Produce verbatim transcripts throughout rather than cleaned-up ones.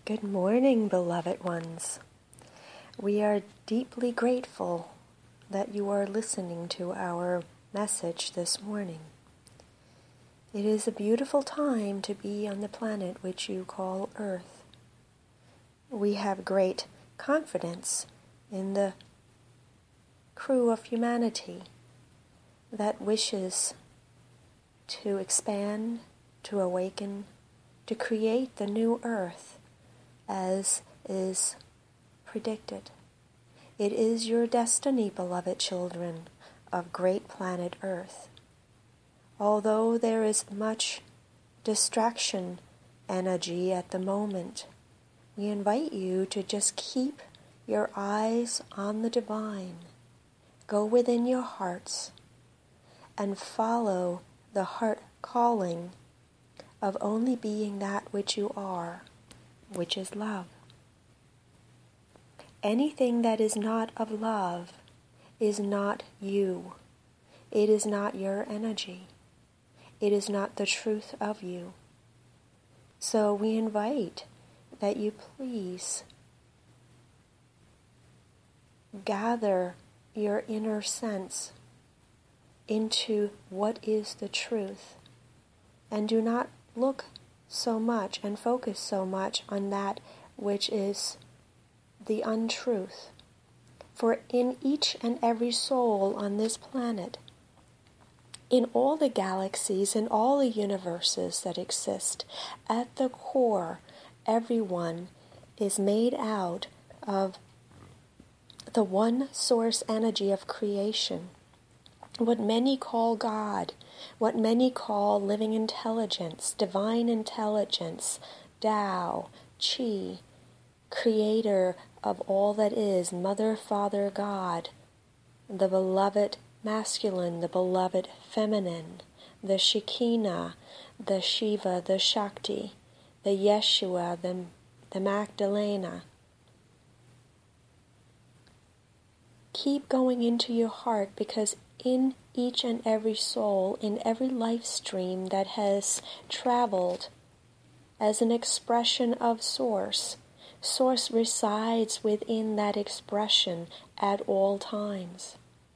Good morning, beloved ones. We are deeply grateful that you are listening to our message this morning. It is a beautiful time to be on the planet which you call Earth. We have great confidence in the crew of humanity that wishes to expand, to awaken, to create the new Earth as is predicted. It is your destiny, beloved children of great planet Earth. Although there is much distraction energy at the moment, we invite you to just keep your eyes on the divine. Go within your hearts and follow the heart calling of only being that which you are, which is love. Anything that is not of love is not you. It is not your energy. It is not the truth of you. So we invite that you please gather your inner sense into what is the truth, and do not look so much and focus so much on that which is the untruth. For in each and every soul on this planet, in all the galaxies and all the universes that exist, at the core, everyone is made out of the one source energy of creation, what many call God, what many call living intelligence, divine intelligence, Tao, Qi, creator of all that is, Mother, Father, God, the beloved masculine, the beloved feminine, the Shekinah, the Shiva, the Shakti, the Yeshua, the, the Magdalena. Keep going into your heart, because in each and every soul, in every life stream that has traveled as an expression of Source, Source resides within that expression at all times.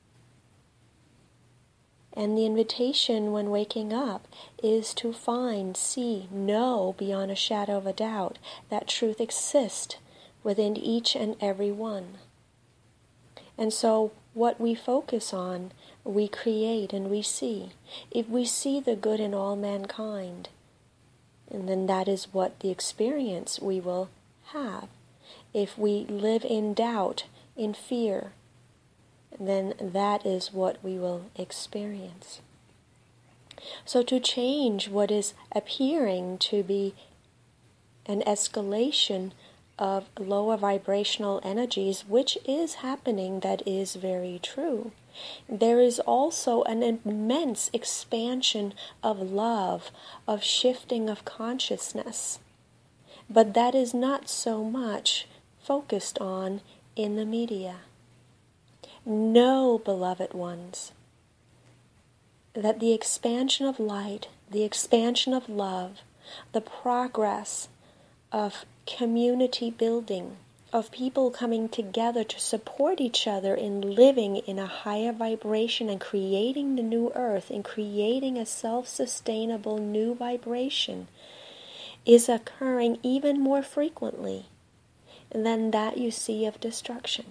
And the invitation when waking up is to find, see, know beyond a shadow of a doubt that truth exists within each and every one. And so what we focus on, we create and we see. If we see the good in all mankind, and then that is what the experience we will have. If we live in doubt, in fear, then that is what we will experience. So to change what is appearing to be an escalation of lower vibrational energies, which is happening, that is very true. There is also an immense expansion of love, of shifting of consciousness. But that is not so much focused on in the media. Know, beloved ones, that the expansion of light, the expansion of love, the progress of community building, of people coming together to support each other in living in a higher vibration and creating the new earth and creating a self-sustainable new vibration, is occurring even more frequently than that you see of destruction.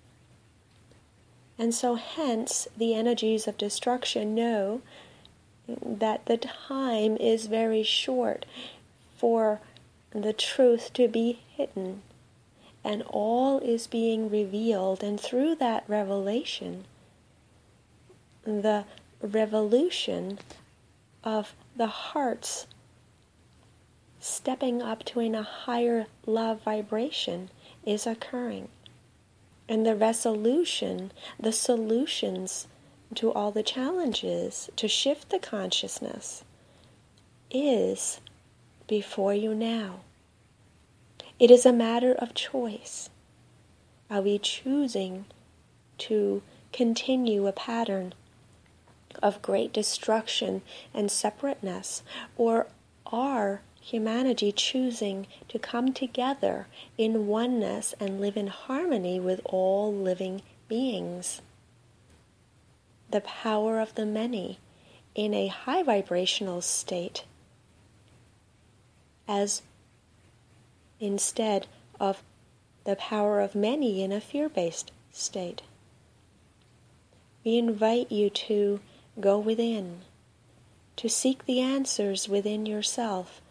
And so hence the energies of destruction know that the time is very short for the truth to be hidden, and all is being revealed, and through that revelation, the revolution of the hearts stepping up to in a higher love vibration is occurring. And the resolution, the solutions to all the challenges to shift the consciousness is before you now. It is a matter of choice. Are we choosing to continue a pattern of great destruction and separateness, or are humanity choosing to come together in oneness and live in harmony with all living beings. The power of the many in a high vibrational state, as instead of the power of many in a fear-based state. We invite you to go within, to seek the answers within yourself.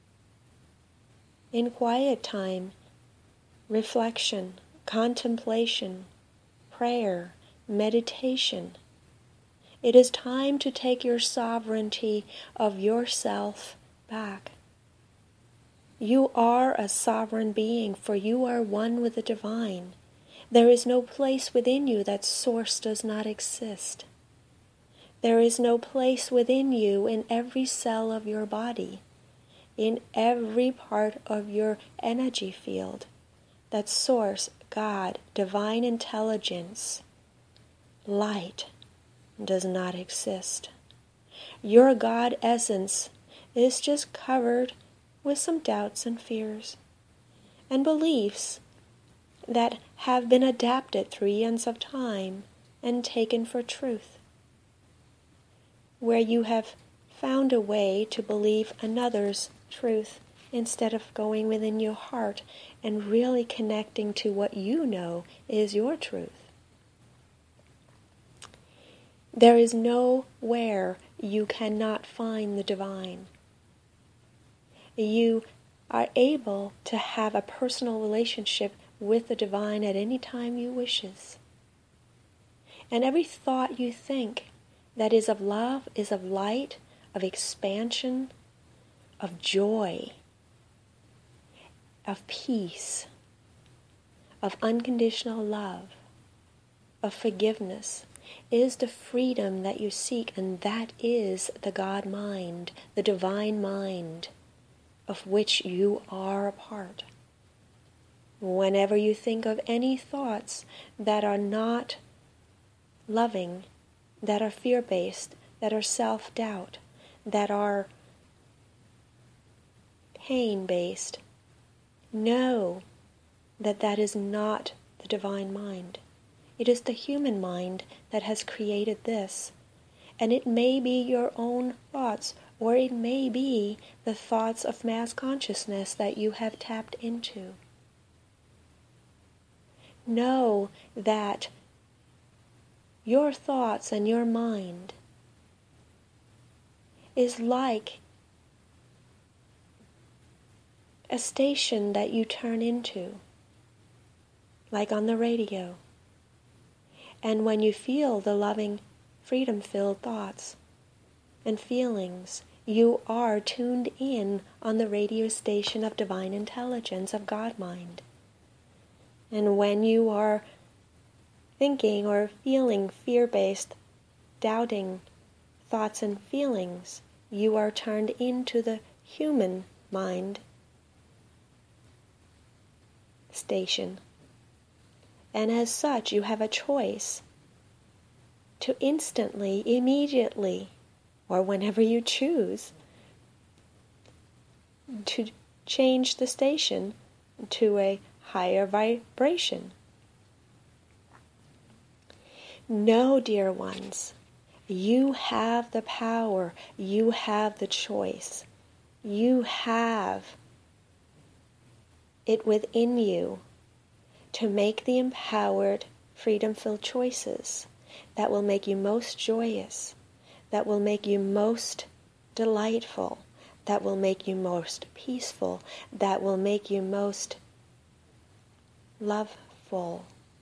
In quiet time, reflection, contemplation, prayer, meditation. It is time to take your sovereignty of yourself back. You are a sovereign being, for you are one with the divine. There is no place within you that source does not exist. There is no place within you in every cell of your body, in every part of your energy field, that source, God, divine intelligence, light, does not exist. Your God essence is just covered with some doubts and fears and beliefs that have been adapted through eons of time and taken for truth, where you have found a way to believe another's truth instead of going within your heart and really connecting to what you know is your truth. There is nowhere you cannot find the divine. You are able to have a personal relationship with the divine at any time you wishes. And every thought you think that is of love, is of light, of expansion, of joy, of peace, of unconditional love, of forgiveness, is the freedom that you seek, and that is the God mind, the divine mind, of which you are a part. Whenever you think of any thoughts that are not loving, that are fear-based, that are self-doubt, that are pain-based, know that that is not the divine mind. It is the human mind that has created this. And it may be your own thoughts, or it may be the thoughts of mass consciousness that you have tapped into. Know that your thoughts and your mind is like a station that you turn into, like on the radio. And when you feel the loving, freedom-filled thoughts and feelings, you are tuned in on the radio station of divine intelligence, of God mind. And when you are thinking or feeling fear-based, doubting thoughts and feelings, you are turned into the human mind station. And as such, you have a choice to instantly, immediately, or whenever you choose, to change the station to a higher vibration. Know, dear ones, you have the power, you have the choice, you have it within you to make the empowered, freedom-filled choices that will make you most joyous, that will make you most delightful, that will make you most peaceful, that will make you most loveful.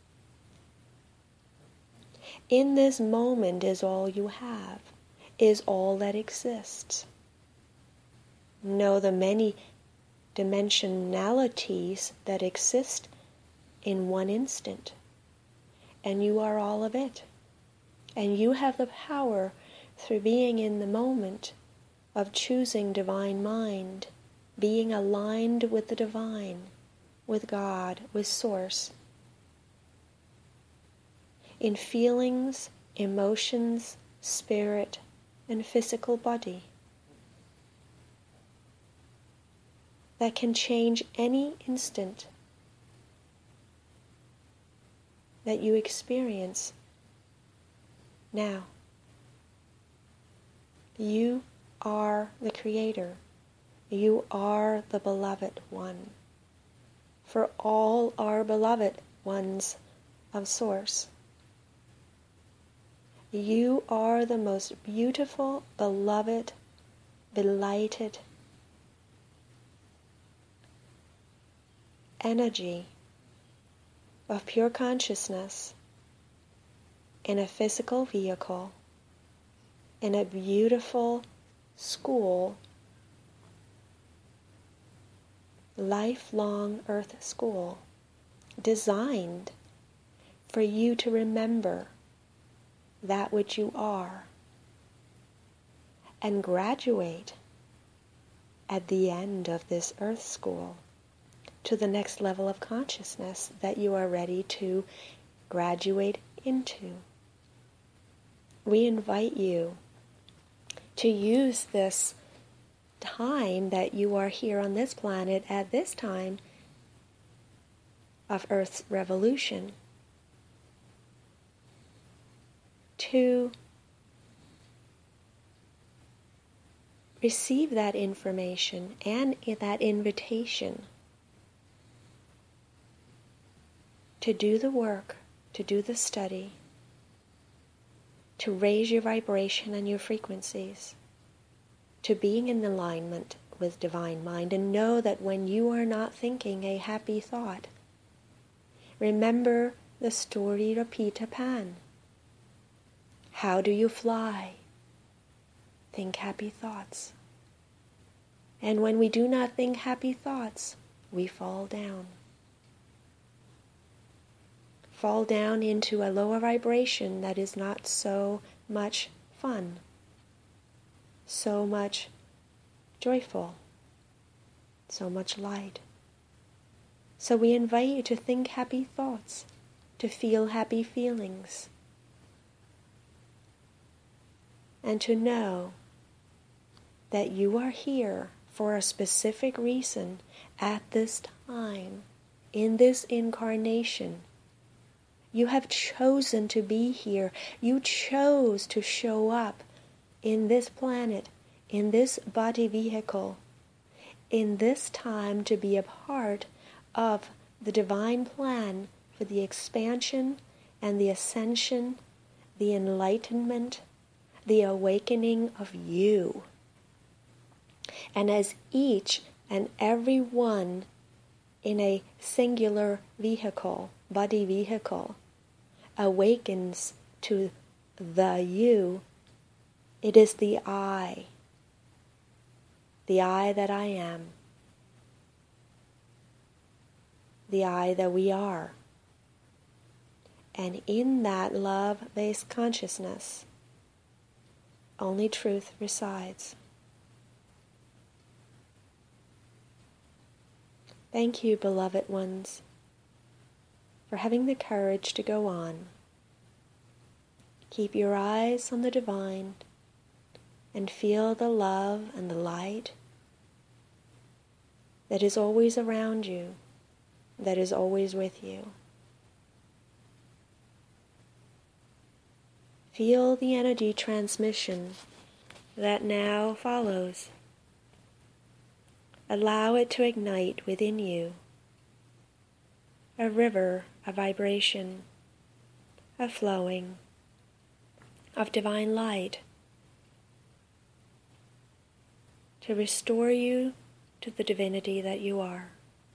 In this moment is all you have, is all that exists. Know the many dimensionalities that exist in one instant, and you are all of it. And you have the power, through being in the moment, of choosing divine mind, being aligned with the divine, with God, with Source, in feelings, emotions, spirit, and physical body. that can change any instant that you experience now. You are the creator. You are the beloved one. For all are beloved ones of Source. You are the most beautiful, beloved, delighted energy of pure consciousness in a physical vehicle, in a beautiful school, lifelong earth school, designed for you to remember that which you are and graduate at the end of this earth school to the next level of consciousness that you are ready to graduate into. We invite you to use this time that you are here on this planet at this time of Earth's revolution to receive that information and that invitation to do the work, to do the study, to raise your vibration and your frequencies, to being in alignment with Divine Mind, and know that when you are not thinking a happy thought, remember the story of Peter Pan. How do you fly? Think happy thoughts. And when we do not think happy thoughts, we fall down. Fall down into a lower vibration that is not so much fun, so much joyful, so much light. So we invite you to think happy thoughts, to feel happy feelings, and to know that you are here for a specific reason at this time, in this incarnation. You have chosen to be here. You chose to show up in this planet, in this body vehicle, in this time to be a part of the divine plan for the expansion and the ascension, the enlightenment, the awakening of you. And as each and every one in a singular vehicle, body vehicle, awakens to the you, it is the I, the I that I am, the I that we are. And in that love-based consciousness, only truth resides. Thank you, beloved ones, for having the courage to go on. Keep your eyes on the divine and feel the love and the light that is always around you, that is always with you. Feel the energy transmission that now follows. Allow it to ignite within you a river of vibration, of flowing, of divine light, to restore you to the divinity that you are.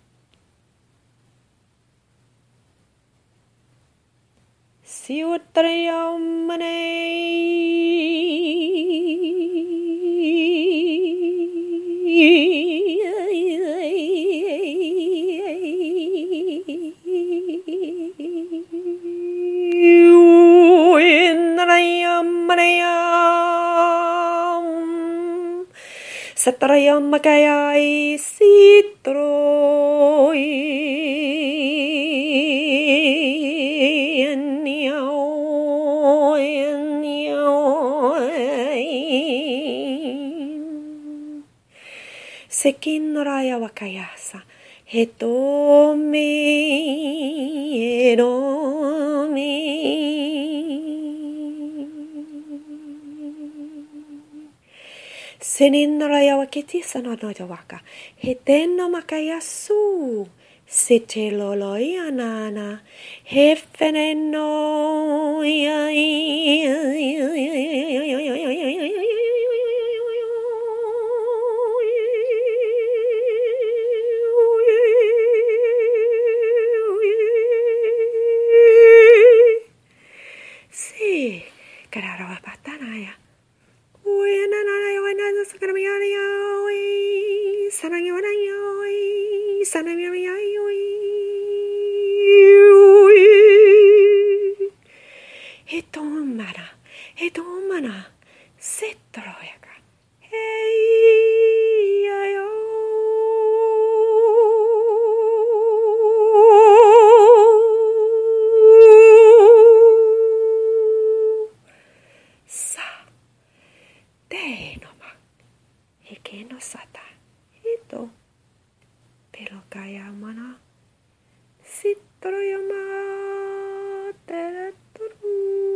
Satrayam Makayai Sitroi Hekin Raya Wakayasa. Hetomi, Eromi. Senin Raya Wakiti Sanono Waka. Heteno Makayasu. Site Loloianana. Hefeneno. Hetomana, hetomana, setroyaka. Hey, ayo. Sa, te no ma, heke no sata, hito, pero kaya mana, sitroyama, tereturu.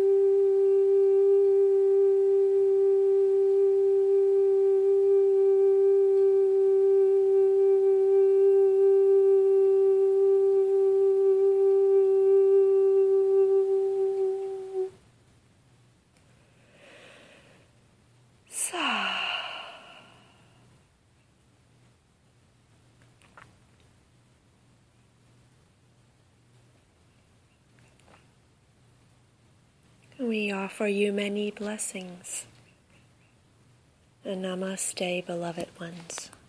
We offer you many blessings. And namaste, beloved ones.